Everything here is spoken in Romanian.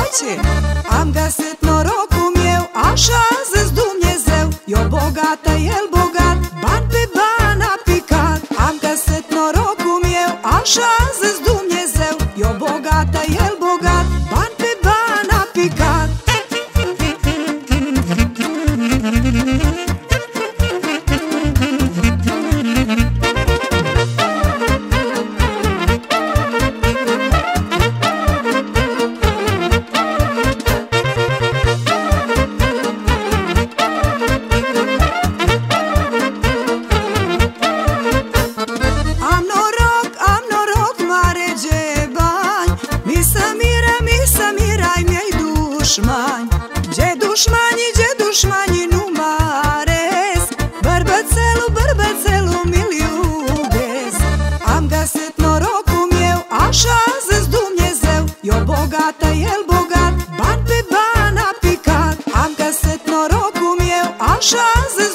face? Am găsit norocul meu, așa a zis Dumnezeu. Eu bogată, el bogat, bani pe bani a picat. Am găsit norocul meu, așa a zis Dumnezeu. Eu bogată, el bogat, bani pe bani a picat. Ce dușmanii nu mă aresc, bărbățelul mi-l iubesc. Am găsit norocul meu, așa a zis Dumnezeu. Eu bogată, el bogat, bani pe bani a picat. Am găsit norocul meu, așa a zis